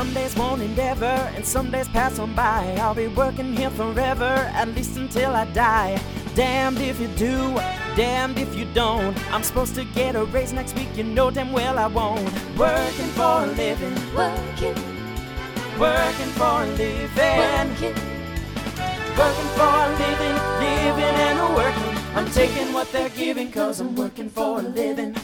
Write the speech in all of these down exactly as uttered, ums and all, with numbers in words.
Some days won't endeavor, and some days pass on by. I'll be working here forever, at least until I die. Damned if you do, damned if you don't. I'm supposed to get a raise next week, you know damn well I won't. Working for a living, Working, working for a living, working, working for a living, living and a working. I'm taking what they're giving, cause I'm working for a living.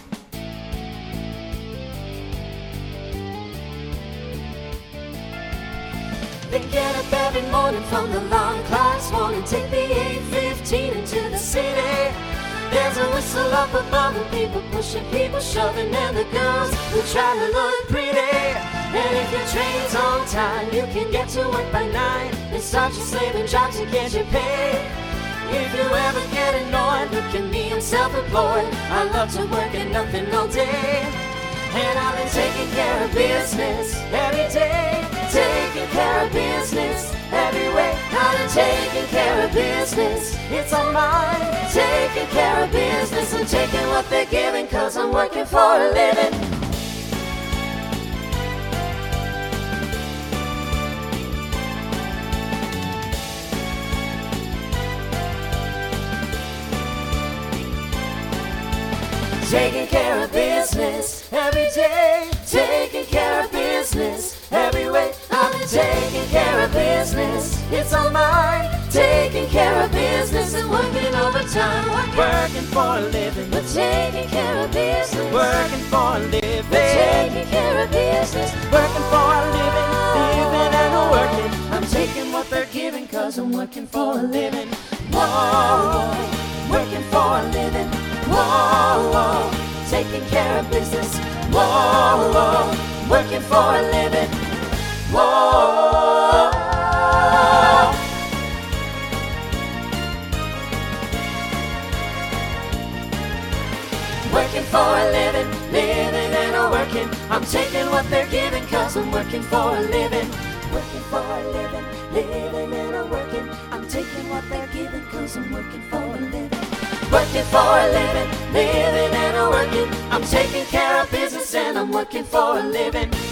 They get up every morning from the long class, wanna take the eight fifteen into the city. There's a whistle up above and people pushing, people shoving, and the girls who try to look pretty. And if your train's on time, you can get to work by nine and start your slaving job to get your pay. If you ever get annoyed, look at me, I'm self-employed. I love to work and nothing all day. And I've been taking care of business every day, taking care of business every way. I've been taking care of business, it's all mine. Taking care of business and taking what they're giving, cause I'm working for a living. Taking care of business every day, taking care of business every way. I've been taking care of business, it's all mine. Taking care of business and working overtime, working, Working for a living, but taking care of business, working for a living, but taking care of business, working for a living, living and a working. I'm taking what they're giving, cause I'm working for a living. Whoa, working for a living. Whoa, whoa, taking care of business. Whoa, whoa, working for a living. Whoa. Working for a living, living and a working. I'm taking what they're giving, cause I'm working for a living. Working for a living, living and a working. I'm taking what they're giving, cause I'm working for a living. Working for a living, living and a working. I'm taking care of business and I'm working for a living.